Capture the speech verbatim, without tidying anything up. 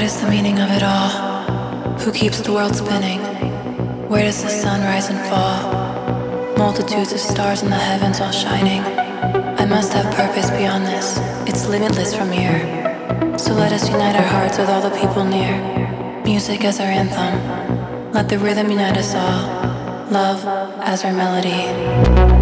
What is the meaning of it all? Who keeps the world spinning? Where does the sun rise and fall? Multitudes of stars in the heavens all shining. I must have purpose beyond this. It's limitless from here. So let us unite our hearts with all the people near. Music as our anthem. Let the rhythm unite us all. Love as our melody.